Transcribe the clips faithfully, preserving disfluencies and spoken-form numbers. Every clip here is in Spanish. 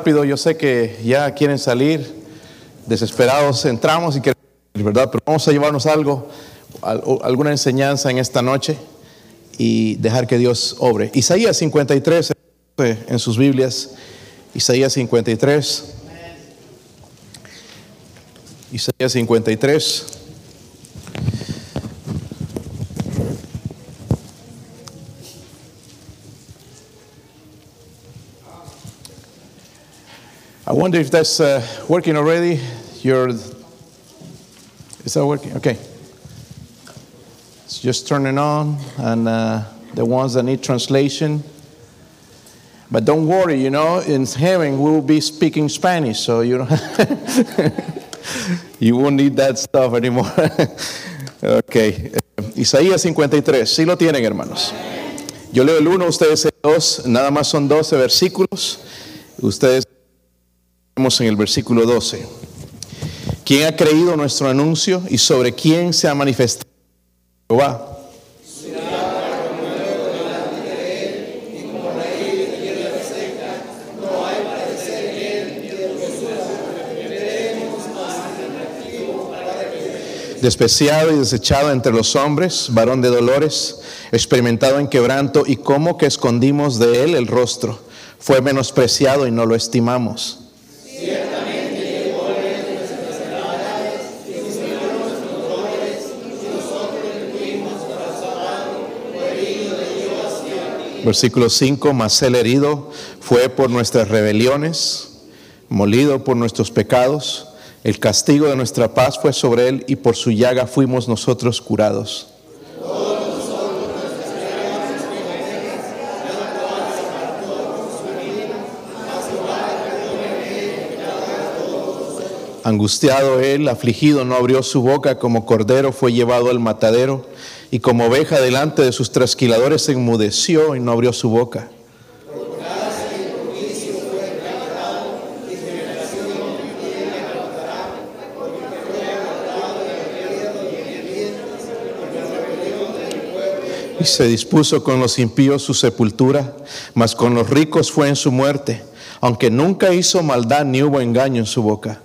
rápido, yo sé que ya quieren salir, desesperados entramos y queremos, ¿verdad? Pero vamos a llevarnos algo, alguna enseñanza en esta noche y dejar que Dios obre. Isaías cincuenta y tres, en sus Biblias, Isaías cincuenta y tres. Isaías cincuenta y tres. I wonder if that's uh, working already. Your, is that working? Okay. It's just turning on, and uh, the ones that need translation. But don't worry, you know, in heaven we will be speaking Spanish, so you don't you won't need that stuff anymore. Okay. Isaías cincuenta y tres. ¿Sí lo tienen, hermanos? Yo leo el uno, ustedes el dos. Nada más son doce versículos. Ustedes en el versículo doce. ¿Quién ha creído nuestro anuncio y sobre quién se ha manifestado Jehová? Despreciado y desechado entre los hombres, varón de dolores, experimentado en quebranto, y cómo que escondimos de él el rostro. Fue menospreciado y no lo estimamos. Ciertamente llevó él nuestras enfermedades y sufrió nuestros dolores, y nosotros le tuvimos trastornado, por herido le llevación. Versículo cinco, mas él herido fue por nuestras rebeliones, molido por nuestros pecados. El castigo de nuestra paz fue sobre él, y por su llaga fuimos nosotros curados. Angustiado él, afligido, no abrió su boca, como cordero fue llevado al matadero, y como oveja delante de sus trasquiladores se enmudeció y no abrió su boca. Y se dispuso con los impíos su sepultura, mas con los ricos fue en su muerte, aunque nunca hizo maldad ni hubo engaño en su boca.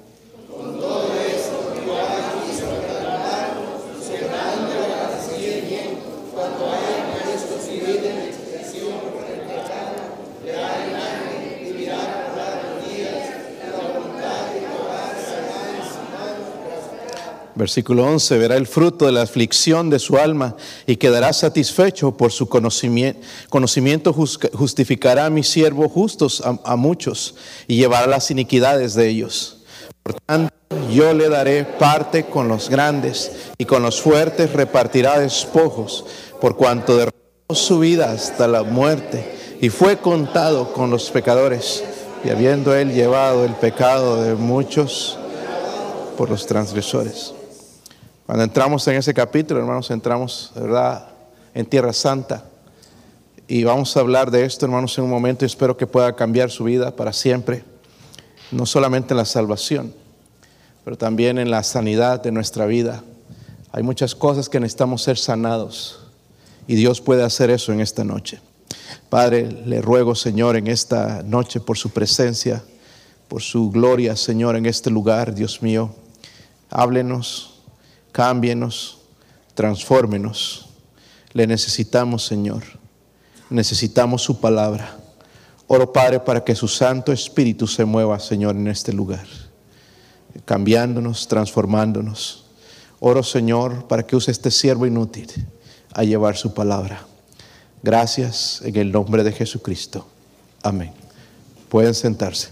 Versículo once, verá el fruto de la aflicción de su alma y quedará satisfecho por su conocimiento. Conocimiento justificará a mis siervos justos a, a muchos y llevará las iniquidades de ellos. Por tanto, yo le daré parte con los grandes y con los fuertes repartirá despojos, por cuanto derramó su vida hasta la muerte y fue contado con los pecadores, y habiendo él llevado el pecado de muchos por los transgresores. Cuando entramos en ese capítulo, hermanos, entramos, ¿verdad?, en Tierra Santa. Y vamos a hablar de esto, hermanos, en un momento, y espero que pueda cambiar su vida para siempre. No solamente en la salvación, pero también en la sanidad de nuestra vida. Hay muchas cosas que necesitamos ser sanados, y Dios puede hacer eso en esta noche. Padre, le ruego, Señor, en esta noche por su presencia, por su gloria, Señor, en este lugar, Dios mío. Háblenos. Cámbienos, transfórmenos. Le necesitamos, Señor. Necesitamos su palabra. Oro, Padre, para que su Santo Espíritu se mueva, Señor, en este lugar, cambiándonos, transformándonos. Oro, Señor, para que use este siervo inútil a llevar su palabra. Gracias en el nombre de Jesucristo. Amén. Pueden sentarse.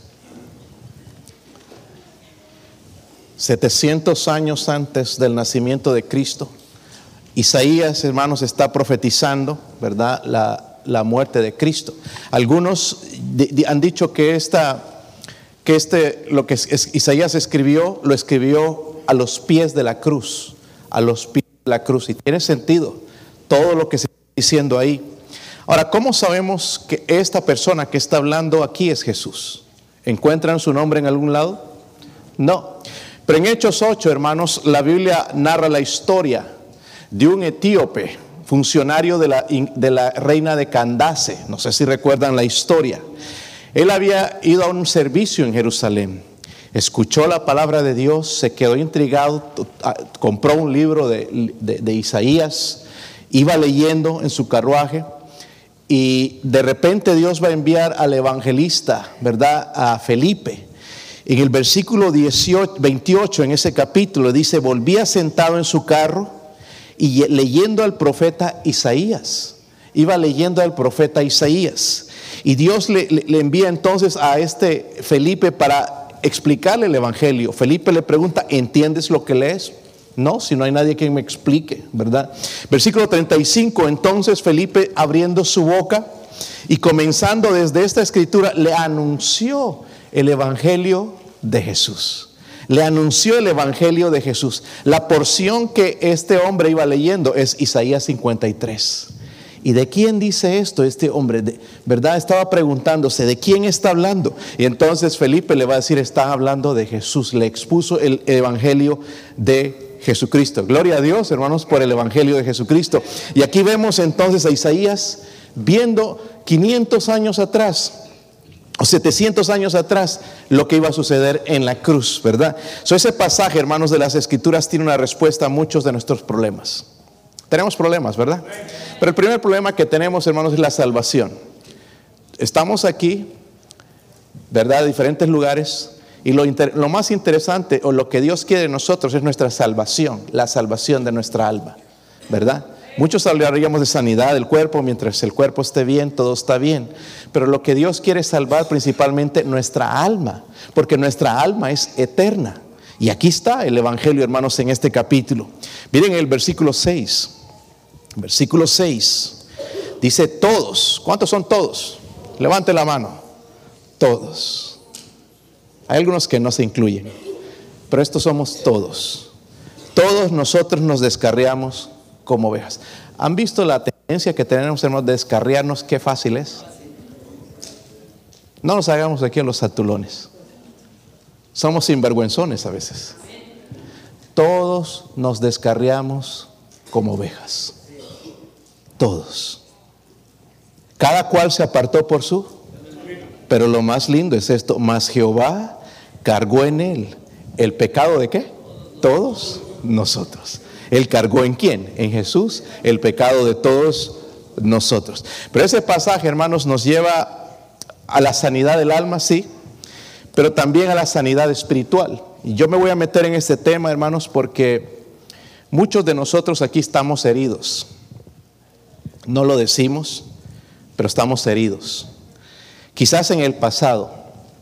setecientos años antes del nacimiento de Cristo, Isaías, hermanos, está profetizando, ¿verdad?, la, la muerte de Cristo. Algunos de, de, han dicho que, esta, que este, lo que es, Isaías escribió, lo escribió a los pies de la cruz, a los pies de la cruz. Y tiene sentido todo lo que se está diciendo ahí. Ahora, ¿cómo sabemos que esta persona que está hablando aquí es Jesús? ¿Encuentran su nombre en algún lado? No. Pero en Hechos ocho, hermanos, la Biblia narra la historia de un etíope, funcionario de la, de la reina de Candace. No sé si recuerdan la historia. Él había ido a un servicio en Jerusalén, escuchó la palabra de Dios, se quedó intrigado, compró un libro de, de, de Isaías, iba leyendo en su carruaje y de repente Dios va a enviar al evangelista, ¿verdad?, a Felipe. En el versículo dieciocho, veintiocho, en ese capítulo, dice: volvía sentado en su carro y leyendo al profeta Isaías. Iba leyendo al profeta Isaías. Y Dios le, le, le envía entonces a este Felipe para explicarle el evangelio. Felipe le pregunta: ¿entiendes lo que lees? No, si no hay nadie que me explique, ¿verdad? Versículo treinta y cinco, entonces Felipe, abriendo su boca y comenzando desde esta escritura, le anunció el evangelio de Jesús. Le anunció el evangelio de Jesús. La porción que este hombre iba leyendo es Isaías cincuenta y tres. ¿Y de quién dice esto este hombre? De, ¿verdad? Estaba preguntándose, ¿de quién está hablando? Y entonces Felipe le va a decir: está hablando de Jesús. Le expuso el evangelio de Jesucristo. Gloria a Dios, hermanos, por el evangelio de Jesucristo. Y aquí vemos entonces a Isaías viendo quinientos años atrás, o setecientos años atrás, lo que iba a suceder en la cruz, ¿verdad? So, ese pasaje, hermanos, de las Escrituras tiene una respuesta a muchos de nuestros problemas. Tenemos problemas, ¿verdad? Pero el primer problema que tenemos, hermanos, es la salvación. Estamos aquí, ¿verdad?, de diferentes lugares, y lo, inter- lo más interesante, o lo que Dios quiere de nosotros, es nuestra salvación, la salvación de nuestra alma, ¿verdad? Muchos hablaríamos de sanidad del cuerpo. Mientras el cuerpo esté bien, todo está bien. Pero lo que Dios quiere es salvar principalmente nuestra alma, porque nuestra alma es eterna. Y aquí está el evangelio, hermanos, en este capítulo. Miren el versículo seis. Versículo seis. Dice: todos. ¿Cuántos son todos? Levante la mano. Todos. Hay algunos que no se incluyen, pero estos somos todos. Todos nosotros nos descarriamos como ovejas. ¿Han visto la tendencia que tenemos, hermanos, de descarriarnos? Qué fácil es. No nos hagamos aquí en los atulones. Somos sinvergüenzones a veces. Todos nos descarriamos como ovejas. Todos. Cada cual se apartó por su. Pero lo más lindo es esto: mas Jehová cargó en él el pecado de ¿qué? Todos nosotros. Él cargó ¿en quién? En Jesús, el pecado de todos nosotros. Pero ese pasaje, hermanos, nos lleva a la sanidad del alma, sí, pero también a la sanidad espiritual. Y yo me voy a meter en este tema, hermanos, porque muchos de nosotros aquí estamos heridos. No lo decimos, pero estamos heridos. Quizás en el pasado.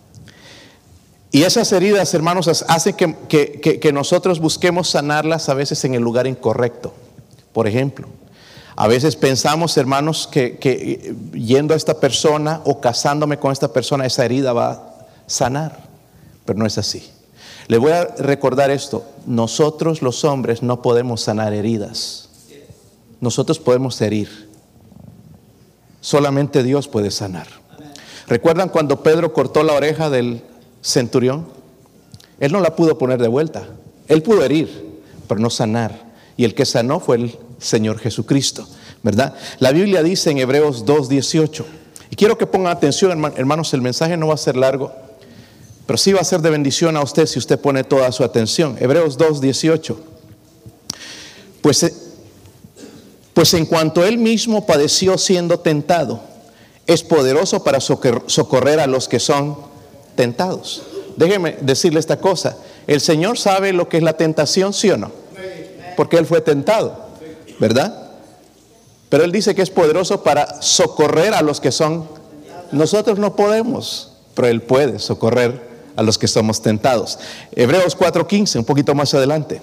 Y esas heridas, hermanos, hacen que, que, que, que nosotros busquemos sanarlas a veces en el lugar incorrecto. Por ejemplo, a veces pensamos, hermanos, que, que yendo a esta persona o casándome con esta persona, esa herida va a sanar. Pero no es así. Le voy a recordar esto: nosotros los hombres no podemos sanar heridas. Nosotros podemos herir. Solamente Dios puede sanar. ¿Recuerdan cuando Pedro cortó la oreja del centurión? Él no la pudo poner de vuelta. Él pudo herir, pero no sanar. Y el que sanó fue el Señor Jesucristo, ¿verdad? La Biblia dice en Hebreos dos dieciocho, y quiero que pongan atención, hermanos, el mensaje no va a ser largo, pero sí va a ser de bendición a usted si usted pone toda su atención. Hebreos dos dieciocho. Pues, pues en cuanto él mismo padeció siendo tentado, es poderoso para socorrer a los que son tentados. Déjeme decirle esta cosa: el Señor sabe lo que es la tentación, ¿sí o no? Porque Él fue tentado, ¿verdad? Pero Él dice que es poderoso para socorrer a los que son. Nosotros no podemos, pero Él puede socorrer a los que somos tentados. Hebreos cuatro quince, un poquito más adelante.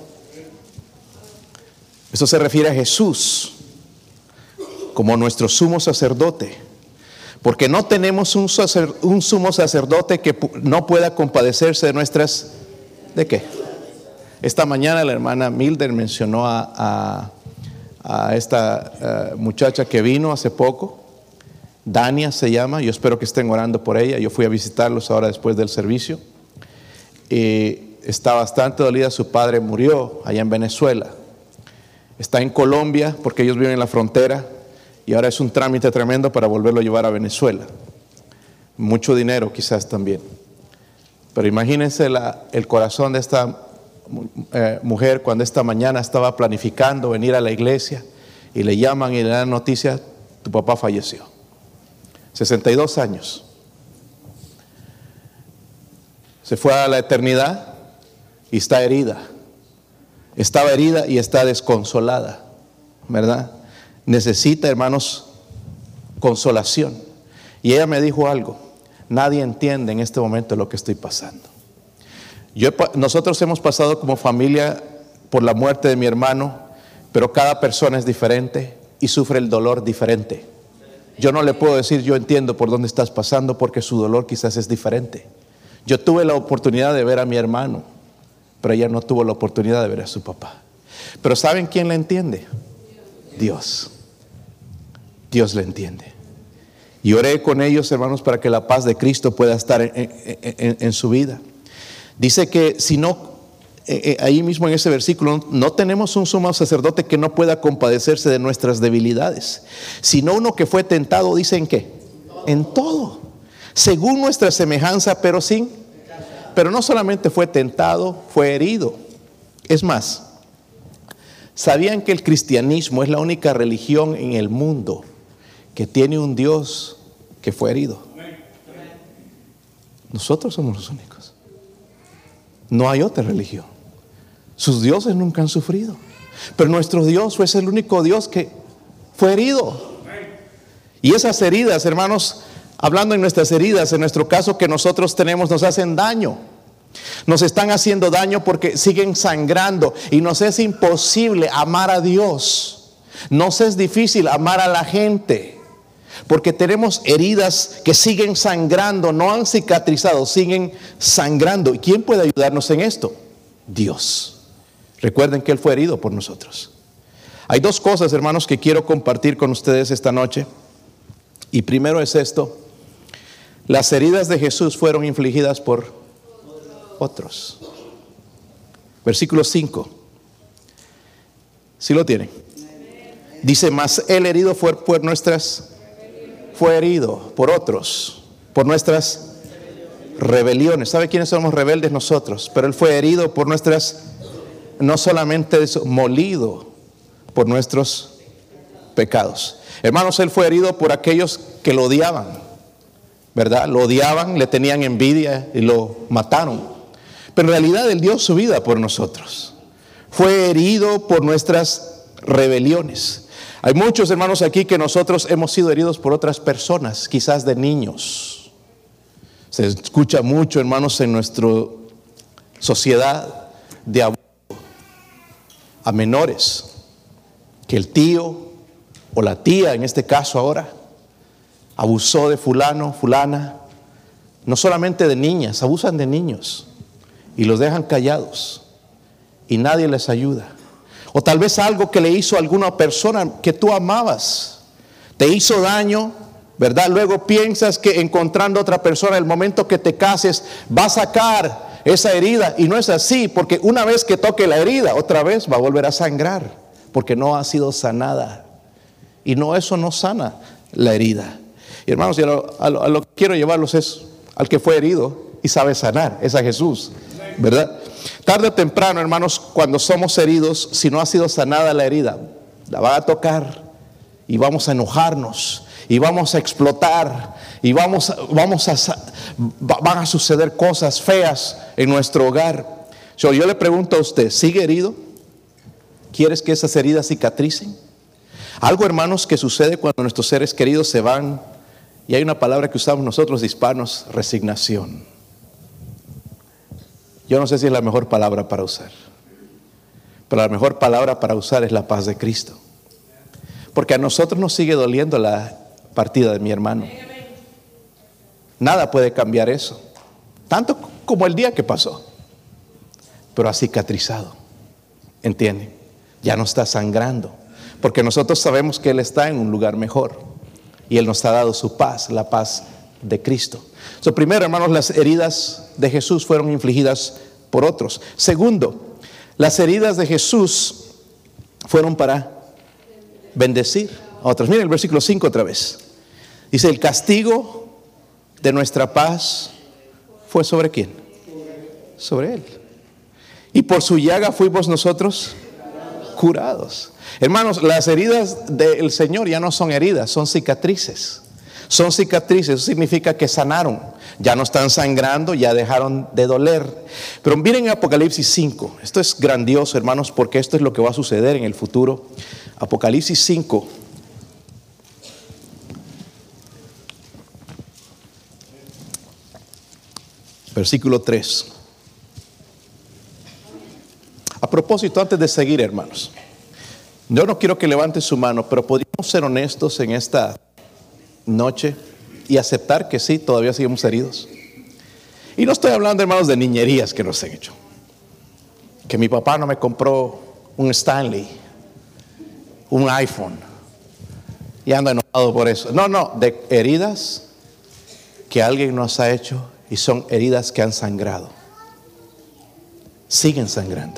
Esto se refiere a Jesús como nuestro sumo sacerdote. Porque no tenemos un, sacer, un sumo sacerdote que no pueda compadecerse de nuestras... ¿De qué? Esta mañana la hermana Milder mencionó a, a, a esta uh, muchacha que vino hace poco. Dania se llama. Yo espero que estén orando por ella. Yo fui a visitarlos ahora después del servicio. Y está bastante dolida. Su padre murió allá en Venezuela. Está en Colombia porque ellos viven en la frontera. Y ahora es un trámite tremendo para volverlo a llevar a Venezuela. mucho dinero quizás también. Pero imagínense la, el corazón de esta eh, mujer cuando esta mañana estaba planificando venir a la iglesia y le llaman y le dan noticia: tu papá falleció. sesenta y dos años. Se fue a la eternidad y está herida. Estaba herida y está desconsolada, ¿verdad? Necesita, hermanos, consolación. Y ella me dijo algo: nadie entiende en este momento lo que estoy pasando. Yo, nosotros hemos pasado como familia por la muerte de mi hermano, pero cada persona es diferente y sufre el dolor diferente. Yo no le puedo decir yo entiendo por dónde estás pasando, porque su dolor quizás es diferente. Yo tuve la oportunidad de ver a mi hermano, pero ella no tuvo la oportunidad de ver a su papá. Pero ¿saben quién le entiende? Dios. Dios le entiende. Y oré con ellos, hermanos, para que la paz de Cristo pueda estar en, en, en, en su vida. Dice que si no, eh, ahí mismo en ese versículo, no tenemos un sumo sacerdote que no pueda compadecerse de nuestras debilidades, sino uno que fue tentado, dice, ¿en qué? En todo, según nuestra semejanza, pero sin, pero no solamente fue tentado, fue herido. Es más, ¿sabían que el cristianismo es la única religión en el mundo que tiene un Dios que fue herido? Nosotros somos los únicos. No hay otra religión. Sus dioses nunca han sufrido, pero nuestro Dios fue el único Dios que fue herido. Y esas heridas, hermanos, hablando en nuestras heridas, en nuestro caso que nosotros tenemos, nos hacen daño. Nos están haciendo daño porque siguen sangrando y nos es imposible amar a Dios. Nos es difícil amar a la gente porque tenemos heridas que siguen sangrando, no han cicatrizado, siguen sangrando. ¿Y quién puede ayudarnos en esto? Dios. Recuerden que Él fue herido por nosotros. Hay dos cosas, hermanos, que quiero compartir con ustedes esta noche. Y primero es esto: las heridas de Jesús fueron infligidas por otros. Versículo cinco. ¿Sí lo tienen? Dice: mas el herido fue por nuestras, fue herido por otros, por nuestras rebeliones. ¿Sabe quiénes somos rebeldes nosotros? Pero Él fue herido por nuestras, no solamente eso, molido por nuestros pecados. Hermanos, Él fue herido por aquellos que lo odiaban, ¿verdad? Lo odiaban, le tenían envidia y lo mataron. Pero en realidad Él dio su vida por nosotros. Fue herido por nuestras rebeliones. Hay muchos hermanos aquí que nosotros hemos sido heridos por otras personas, quizás de niños. Se escucha mucho, hermanos, en nuestra sociedad de abuso a menores, que el tío o la tía, en este caso ahora, abusó de fulano, fulana. No solamente de niñas, abusan de niños y los dejan callados y nadie les ayuda. O tal vez algo que le hizo a alguna persona que tú amabas, te hizo daño, ¿verdad? Luego piensas que encontrando otra persona, el momento que te cases, va a sacar esa herida, y no es así, porque una vez que toque la herida, otra vez va a volver a sangrar, porque no ha sido sanada. Y no, eso no sana la herida. Y hermanos, a lo, a lo, a lo que quiero llevarlos es al que fue herido y sabe sanar, es a Jesús, ¿verdad? Tarde o temprano, hermanos, cuando somos heridos, si no ha sido sanada la herida, la va a tocar y vamos a enojarnos y vamos a explotar y vamos, vamos a, van a suceder cosas feas en nuestro hogar. So, yo le pregunto a usted, ¿sigue herido? ¿Quieres que esas heridas cicatricen? Algo, hermanos, que sucede cuando nuestros seres queridos se van, y hay una palabra que usamos nosotros hispanos: resignación. Yo no sé si es la mejor palabra para usar, pero la mejor palabra para usar es la paz de Cristo. Porque a nosotros nos sigue doliendo la partida de mi hermano. Nada puede cambiar eso, tanto como el día que pasó, pero ha cicatrizado, ¿entienden? Ya no está sangrando, porque nosotros sabemos que Él está en un lugar mejor y Él nos ha dado su paz, la paz de Cristo. So, primero, hermanos, las heridas de Jesús fueron infligidas por otros. Segundo, las heridas de Jesús fueron para bendecir a otros. Miren el versículo cinco otra vez. Dice: el castigo de nuestra paz fue sobre quién? Sobre Él. Y por su llaga fuimos nosotros curados. Hermanos, las heridas del Señor ya no son heridas, son cicatrices. Son cicatrices, eso significa que sanaron. Ya no están sangrando, ya dejaron de doler. Pero miren Apocalipsis cinco. Esto es grandioso, hermanos, porque esto es lo que va a suceder en el futuro. Apocalipsis cinco. Versículo tres. A propósito, antes de seguir, hermanos, yo no quiero que levante su mano, pero podríamos ser honestos en esta noche y aceptar que sí, todavía seguimos heridos. Y no estoy hablando, hermanos, de niñerías que nos han hecho. Que mi papá no me compró un Stanley, un iPhone, y ando enojado por eso. No, no, de heridas que alguien nos ha hecho, y son heridas que han sangrado. Siguen sangrando.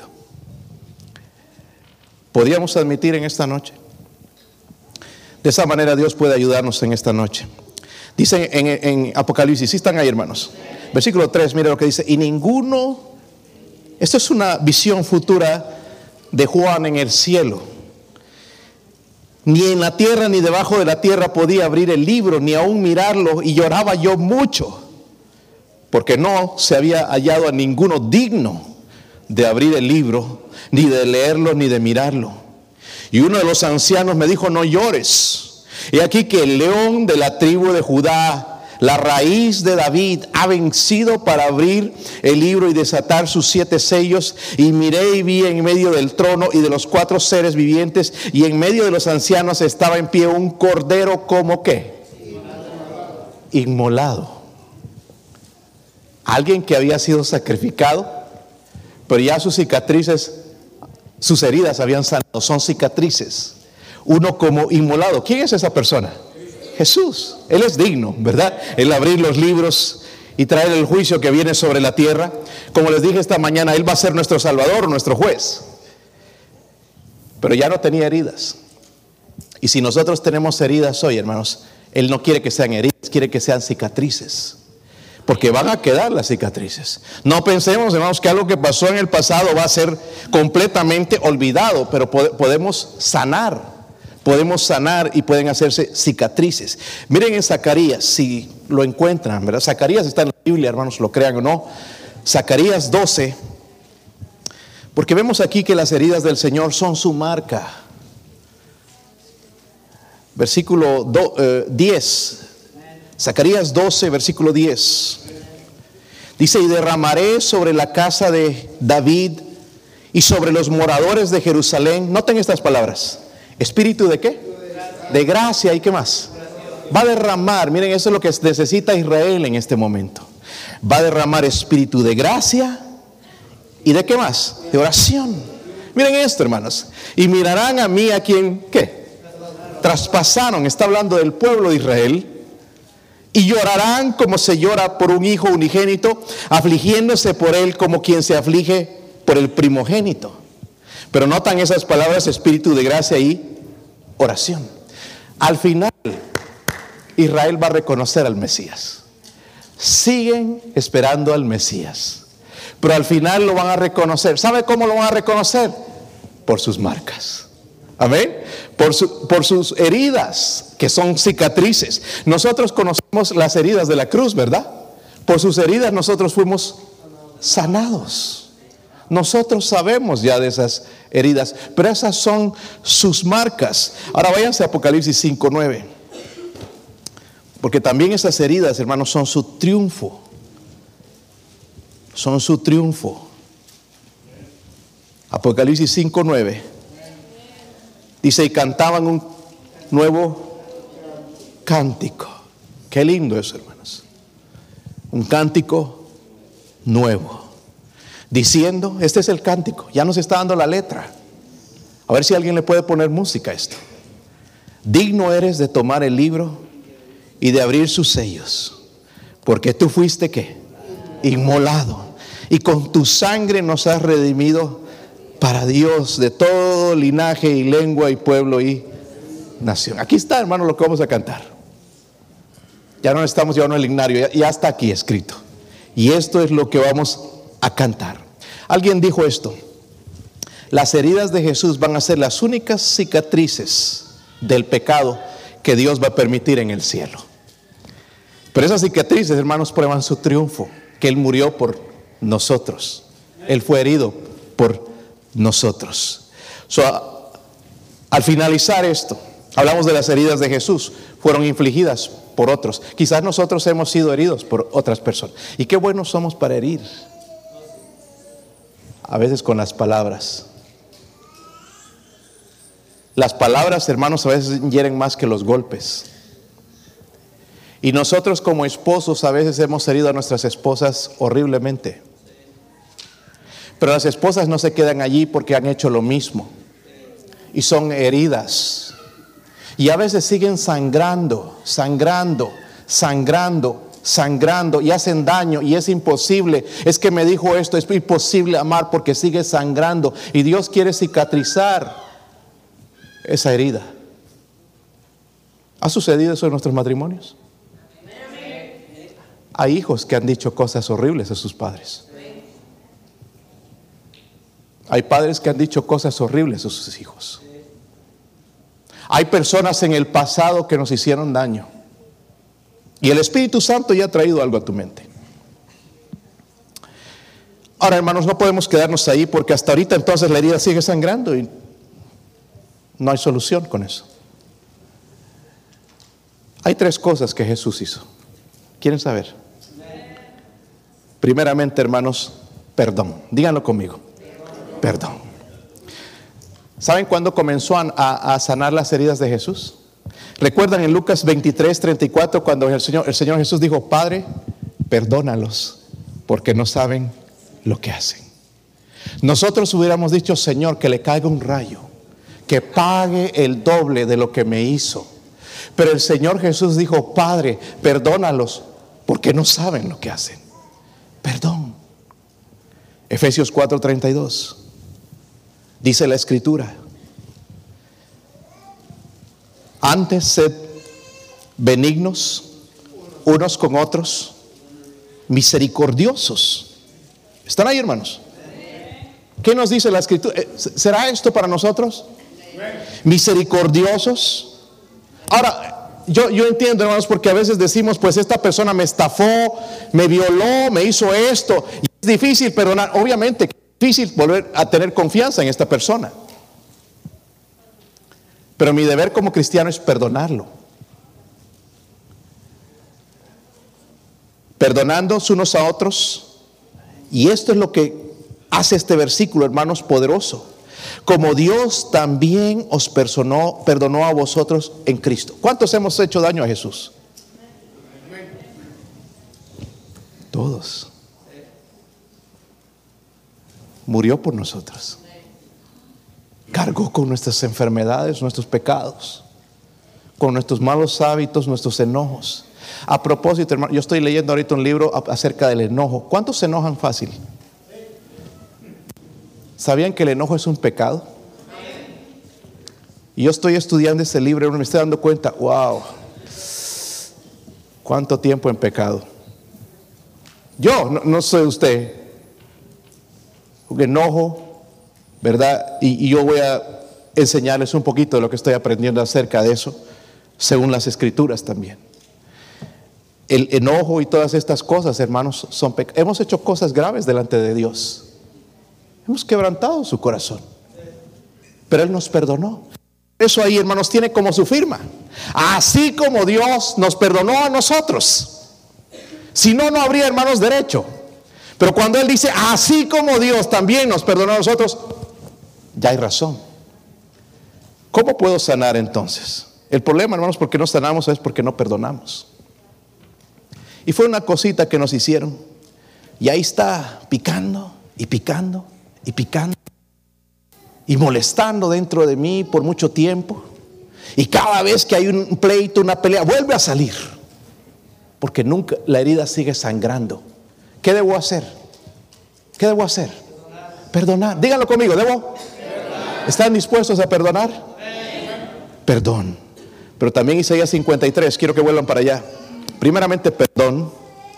¿Podríamos admitir en esta noche? De esa manera Dios puede ayudarnos en esta noche. Dice en, en Apocalipsis, ¿sí están ahí, hermanos? Versículo tres, mira lo que dice. Y ninguno, esto es una visión futura de Juan en el cielo. Ni en la tierra ni debajo de la tierra podía abrir el libro, ni aún mirarlo, y lloraba yo mucho, porque no se había hallado a ninguno digno de abrir el libro, ni de leerlo, ni de mirarlo. Y uno de los ancianos me dijo, no llores. He aquí que el león de la tribu de Judá, la raíz de David, ha vencido para abrir el libro y desatar sus siete sellos. Y miré y vi en medio del trono y de los cuatro seres vivientes, y en medio de los ancianos estaba en pie un cordero como ¿qué? Inmolado. Alguien que había sido sacrificado, pero ya sus cicatrices, sus heridas habían sanado. Son cicatrices. Uno como inmolado. ¿Quién es esa persona? Jesús. Él es digno, ¿verdad? El abrir los libros y traer el juicio que viene sobre la tierra. Como les dije esta mañana, Él va a ser nuestro Salvador, nuestro juez. Pero ya no tenía heridas. Y si nosotros tenemos heridas hoy, hermanos, Él no quiere que sean heridas, quiere que sean cicatrices. Porque van a quedar las cicatrices. No pensemos, hermanos, que algo que pasó en el pasado va a ser completamente olvidado, pero podemos sanar, podemos sanar y pueden hacerse cicatrices. Miren en Zacarías, si lo encuentran, ¿verdad? Zacarías está en la Biblia, hermanos, lo crean o no. Zacarías doce, porque vemos aquí que las heridas del Señor son su marca. Versículo diez. Zacarías doce, versículo diez. Dice, y derramaré sobre la casa de David y sobre los moradores de Jerusalén. Noten estas palabras. ¿Espíritu de qué? De gracia. ¿Y qué más? Va a derramar, miren, eso es lo que necesita Israel en este momento. Va a derramar espíritu de gracia. ¿Y de qué más? De oración. Miren esto, hermanos. Y mirarán a mí a quien, ¿qué? Traspasaron. Está hablando del pueblo de Israel. Y llorarán como se llora por un hijo unigénito, afligiéndose por él como quien se aflige por el primogénito. Pero notan esas palabras, espíritu de gracia y oración. Al final, Israel va a reconocer al Mesías. Siguen esperando al Mesías, pero al final lo van a reconocer. ¿Sabe cómo lo van a reconocer? Por sus marcas. Amén. Por, su, por sus heridas, que son cicatrices. Nosotros conocemos las heridas de la cruz, ¿verdad? Por sus heridas nosotros fuimos sanados. Nosotros sabemos ya de esas heridas, pero esas son sus marcas. Ahora váyanse a Apocalipsis cinco nueve. Porque también esas heridas, hermanos, son su triunfo. Son su triunfo. Apocalipsis cinco nueve. Dice, y cantaban un nuevo cántico. Qué lindo eso, hermanos. Un cántico nuevo. Diciendo, este es el cántico. Ya nos está dando la letra. A ver si alguien le puede poner música a esto. Digno eres de tomar el libro y de abrir sus sellos. Porque tú fuiste, ¿qué? Inmolado. Y con tu sangre nos has redimido para Dios de todo linaje y lengua y pueblo y nación. Aquí está, hermano, lo que vamos a cantar. Ya no necesitamos llevarnos el ignario, ya, ya está aquí escrito. Y esto es lo que vamos a cantar. Alguien dijo esto: las heridas de Jesús van a ser las únicas cicatrices del pecado que Dios va a permitir en el cielo. Pero esas cicatrices, hermanos, prueban su triunfo, que Él murió por nosotros. Él fue herido por nosotros. So, a, al finalizar esto, hablamos de las heridas de Jesús, fueron infligidas por otros. Quizás nosotros hemos sido heridos por otras personas. Y qué buenos somos para herir. A veces con las palabras. Las palabras, hermanos, a veces hieren más que los golpes. Y nosotros como esposos a veces hemos herido a nuestras esposas horriblemente. Pero las esposas no se quedan allí porque han hecho lo mismo. Y son heridas. Y a veces siguen sangrando, sangrando, sangrando, sangrando. Y hacen daño y es imposible. Es que me dijo esto, es imposible amar porque sigue sangrando. Y Dios quiere cicatrizar esa herida. ¿Ha sucedido eso en nuestros matrimonios? Hay hijos que han dicho cosas horribles a sus padres. Hay padres que han dicho cosas horribles a sus hijos. Hay personas en el pasado que nos hicieron daño. Y el Espíritu Santo ya ha traído algo a tu mente. Ahora, hermanos, no podemos quedarnos ahí porque hasta ahorita entonces la herida sigue sangrando y no hay solución con eso. Hay tres cosas que Jesús hizo. ¿Quieren saber? Primeramente, hermanos, perdón. Díganlo conmigo. Perdón. ¿Saben cuándo comenzó a, a sanar las heridas de Jesús? ¿Recuerdan en Lucas veintitrés, treinta y cuatro cuando el Señor, el Señor Jesús dijo: Padre, perdónalos porque no saben lo que hacen? Nosotros hubiéramos dicho: Señor, que le caiga un rayo, que pague el doble de lo que me hizo. Pero el Señor Jesús dijo: Padre, perdónalos porque no saben lo que hacen. Perdón. Efesios cuatro, treinta y dos. Dice la Escritura: antes sed benignos unos con otros, misericordiosos. ¿Están ahí, hermanos? ¿Qué nos dice la Escritura? ¿Será esto para nosotros? Misericordiosos. Ahora, yo, yo entiendo, hermanos, porque a veces decimos: pues esta persona me estafó, me violó, me hizo esto. Y es difícil perdonar. Obviamente es difícil volver a tener confianza en esta persona. Pero mi deber como cristiano es perdonarlo. Perdonándonos unos a otros. Y esto es lo que hace este versículo, hermanos, poderoso. Como Dios también os perdonó, perdonó a vosotros en Cristo. ¿Cuántos hemos hecho daño a Jesús? Todos. Murió por nosotros. Cargó con nuestras enfermedades, nuestros pecados, con nuestros malos hábitos, nuestros enojos. A propósito, hermano, yo estoy leyendo ahorita un libro acerca del enojo. ¿Cuántos se enojan fácil? ¿Sabían que el enojo es un pecado? Y yo estoy estudiando ese libro y me estoy dando cuenta: wow, cuánto tiempo en pecado. Yo, no, no sé usted, enojo, ¿verdad? Y, y yo voy a enseñarles un poquito de lo que estoy aprendiendo acerca de eso, según las Escrituras también. El enojo y todas estas cosas, hermanos, son pecados. Hemos hecho cosas graves delante de Dios. Hemos quebrantado su corazón, pero Él nos perdonó. Eso ahí, hermanos, tiene como su firma: así como Dios nos perdonó a nosotros. Si no, no habría, hermanos, derecho. Pero cuando Él dice: así como Dios también nos perdonó a nosotros, ya hay razón. ¿Cómo puedo sanar entonces? El problema, hermanos, porque no sanamos es porque no perdonamos. Y fue una cosita que nos hicieron, y ahí está, picando y picando y picando y molestando dentro de mí por mucho tiempo. Y cada vez que hay un pleito, una pelea, vuelve a salir, porque nunca, la herida sigue sangrando. ¿Qué debo hacer? ¿Qué debo hacer? Perdonar. Perdonar. Díganlo conmigo, ¿debo? Perdonar. ¿Están dispuestos a perdonar? Sí. Perdón. Pero también Isaías cincuenta y tres, quiero que vuelvan para allá. Primeramente, perdón.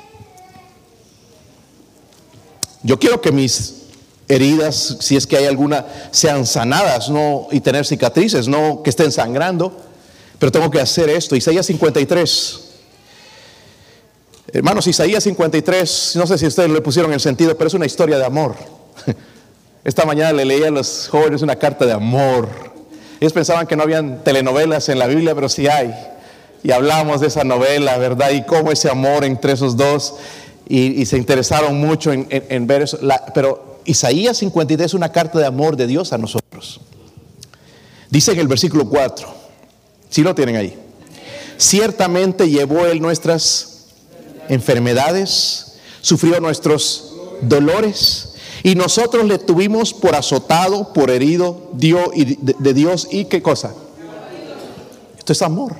Yo quiero que mis heridas, si es que hay alguna, sean sanadas, no, y tener cicatrices, no que estén sangrando. Pero tengo que hacer esto. Isaías cincuenta y tres. Hermanos, Isaías cincuenta y tres, no sé si ustedes le pusieron el sentido, pero es una historia de amor. Esta mañana le leí a los jóvenes una carta de amor. Ellos pensaban que no habían telenovelas en la Biblia, pero sí hay. Y hablamos de esa novela, ¿verdad? Y cómo ese amor entre esos dos. Y, y se interesaron mucho en, en, en ver eso. La, pero Isaías cincuenta y tres es una carta de amor de Dios a nosotros. Dice en el versículo cuatro. ¿Sí lo tienen ahí? Ciertamente llevó Él nuestras enfermedades, sufrió nuestros dolores, y nosotros le tuvimos por azotado, por herido dio y de, de Dios. ¿Y qué cosa? Esto es amor.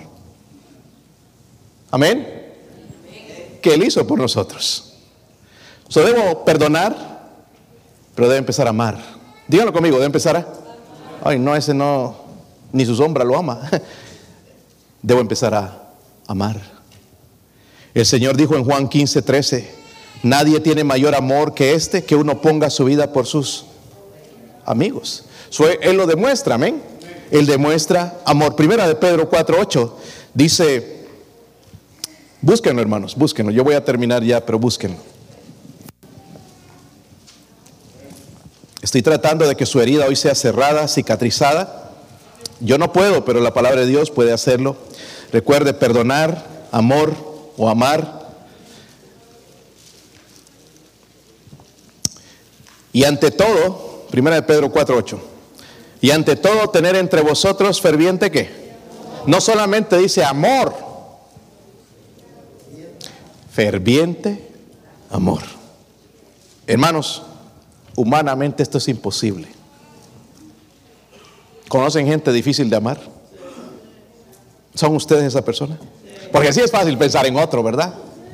Amén. Que Él hizo por nosotros. So, debo perdonar, pero debe empezar a amar. Díganlo conmigo, debe empezar a... Ay, no, ese no, ni su sombra lo ama. Debo empezar a amar. El Señor dijo en Juan quince, trece, nadie tiene mayor amor que este, que uno ponga su vida por sus amigos. So, Él lo demuestra, amén. Él demuestra amor. Primera de Pedro cuatro, ocho dice, búsquenlo, hermanos, búsquenlo. Yo voy a terminar ya, pero búsquenlo. Estoy tratando de que su herida hoy sea cerrada, cicatrizada. Yo no puedo, pero la palabra de Dios puede hacerlo. Recuerde, perdonar, amor o amar. Y ante todo, primera de Pedro cuatro, ocho, y ante todo tener entre vosotros ferviente ¿qué? No solamente dice amor, ferviente amor. Hermanos, humanamente esto es imposible. ¿Conocen gente difícil de amar? ¿Son ustedes esa persona? Porque sí es fácil pensar en otro, ¿verdad?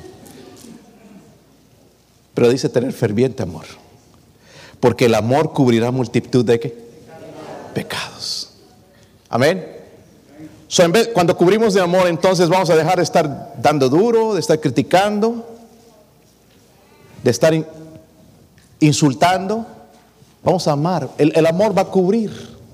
Pero dice tener ferviente amor. Porque el amor cubrirá multitud de ¿qué? Pecados. Amén. So, en vez, cuando cubrimos de amor, entonces vamos a dejar de estar dando duro, de estar criticando, de estar in, insultando. Vamos a amar. El, el amor va a cubrir,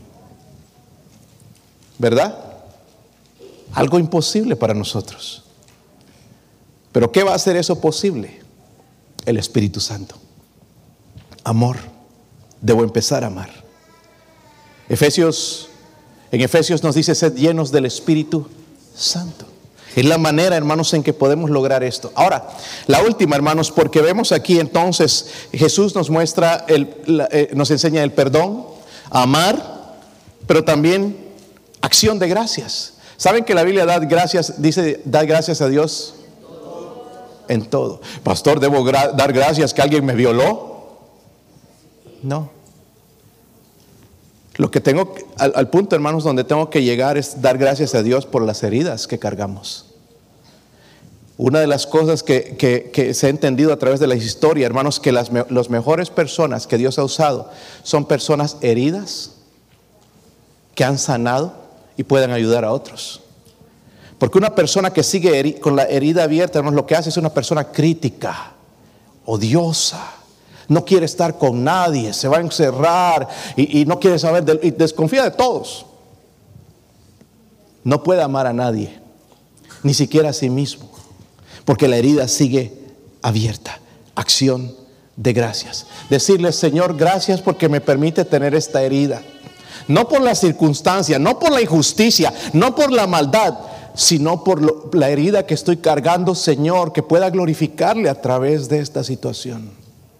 ¿verdad? Algo imposible para nosotros. Pero ¿qué va a hacer eso posible? El Espíritu Santo. Amor. Debo empezar a amar. Efesios, en Efesios nos dice, sed llenos del Espíritu Santo. Es la manera, hermanos, en que podemos lograr esto. Ahora, la última, hermanos, porque vemos aquí entonces, Jesús nos muestra, el, la, eh, nos enseña el perdón, amar, pero también acción de gracias. ¿Saben que la Biblia da gracias, dice, da gracias a Dios en todo? Pastor, ¿debo gra- dar gracias que alguien me violó? No. Lo que tengo, al, al punto, hermanos, donde tengo que llegar es dar gracias a Dios por las heridas que cargamos. Una de las cosas que, que, que se ha entendido a través de la historia, hermanos, que las me, las mejores personas que Dios ha usado son personas heridas que han sanado y puedan ayudar a otros. Porque una persona que sigue heri- con la herida abierta, hermanos, lo que hace es una persona crítica, odiosa, no quiere estar con nadie, se va a encerrar y, y no quiere saber de, y desconfía de todos. No puede amar a nadie, ni siquiera a sí mismo, porque la herida sigue abierta. Acción de gracias. Decirle, Señor, gracias porque me permite tener esta herida. No por la circunstancia, no por la injusticia, no por la maldad, sino por lo, la herida que estoy cargando, Señor, que pueda glorificarle a través de esta situación.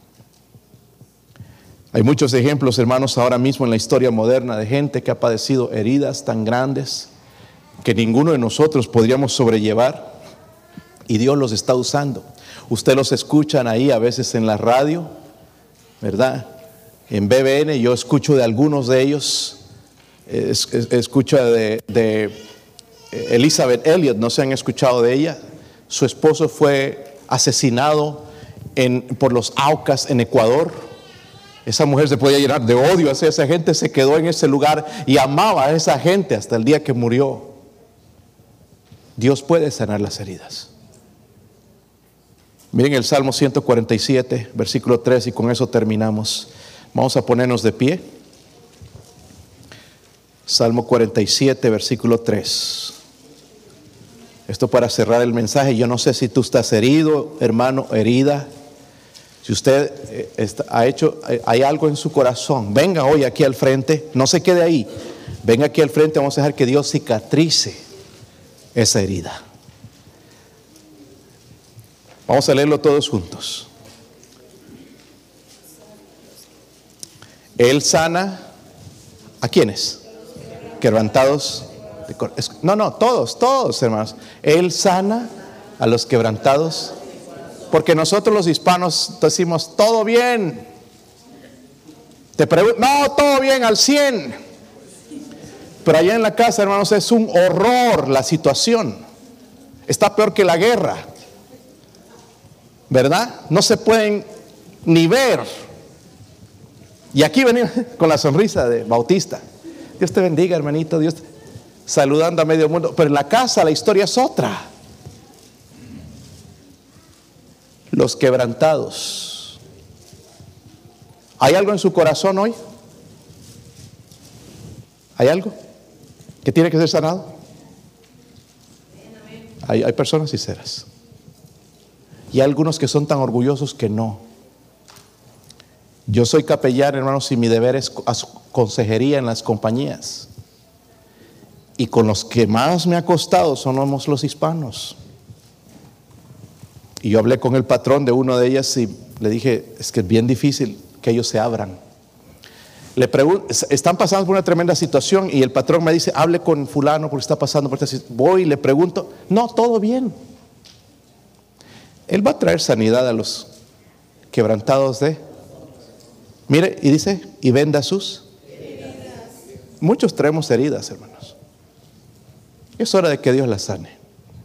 Hay muchos ejemplos, hermanos, ahora mismo en la historia moderna de gente que ha padecido heridas tan grandes que ninguno de nosotros podríamos sobrellevar, y Dios los está usando. Usted los escuchan ahí a veces en la radio, ¿verdad? En B B N yo escucho de algunos de ellos, es, es, escucho de, de Elizabeth Elliot, no se han escuchado de ella. Su esposo fue asesinado en, por los Aucas en Ecuador. Esa mujer se podía llenar de odio hacia esa gente, se quedó en ese lugar y amaba a esa gente hasta el día que murió. Dios puede sanar las heridas. Miren el Salmo ciento cuarenta y siete, versículo tres, y con eso terminamos. Vamos a ponernos de pie. Salmo cuarenta y siete, versículo tres. Esto para cerrar el mensaje. Yo no sé si tú estás herido, hermano, herida. Si usted eh, está, ha hecho, eh, hay algo en su corazón, venga hoy aquí al frente, no se quede ahí. Venga aquí al frente, vamos a dejar que Dios cicatrice esa herida. Vamos a leerlo todos juntos. Él sana, ¿a quiénes? Quebrantados. No, no, todos, todos, hermanos. Él sana a los quebrantados. Porque nosotros los hispanos decimos, todo bien. Te pregunto, no, todo bien, al cien. Pero allá en la casa, hermanos, es un horror la situación. Está peor que la guerra. ¿Verdad? No se pueden ni ver. Y aquí venimos con la sonrisa de Bautista. Dios te bendiga, hermanito. Dios te... saludando a medio mundo. Pero en la casa la historia es otra. Los quebrantados. ¿Hay algo en su corazón hoy? ¿Hay algo que tiene que ser sanado? Hay, hay personas sinceras. Y hay algunos que son tan orgullosos que no. Yo soy capellán, hermanos, y mi deber es consejería en las compañías. Y con los que más me ha costado somos los hispanos. Y yo hablé con el patrón de una de ellas y le dije, es que es bien difícil que ellos se abran. Le pregunto, están pasando por una tremenda situación y el patrón me dice, hable con fulano porque está pasando por esta situación. Voy y le pregunto, no, todo bien. Él va a traer sanidad a los quebrantados de... Mire, y dice, y venda sus heridas. Muchos traemos heridas, hermanos. Es hora de que Dios las sane.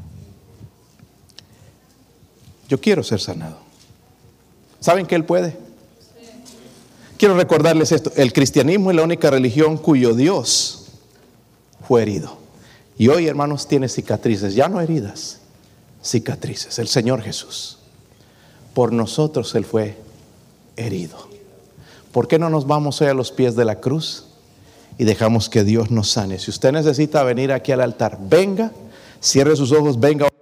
Yo quiero ser sanado. ¿Saben que Él puede? Quiero recordarles esto. El cristianismo es la única religión cuyo Dios fue herido. Y hoy, hermanos, tiene cicatrices. Ya no heridas, cicatrices. El Señor Jesús. Por nosotros Él fue herido. ¿Por qué no nos vamos hoy a los pies de la cruz y dejamos que Dios nos sane? Si usted necesita venir aquí al altar, venga, cierre sus ojos, venga.